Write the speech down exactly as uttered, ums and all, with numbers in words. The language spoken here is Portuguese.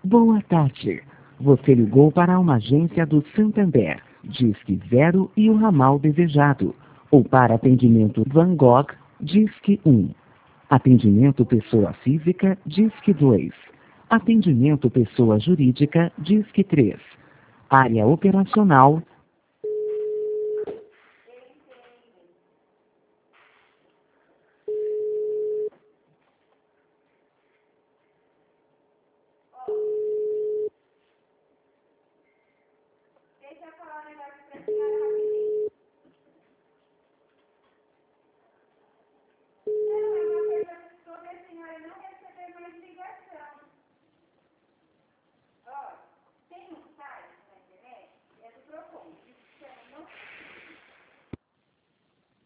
Boa tarde. Você ligou para uma agência do Santander, Disque Zero e o ramal desejado. Ou para atendimento Van Gogh, Disque um. Atendimento pessoa física, Disque dois. Atendimento pessoa jurídica, Disque três. Área operacional,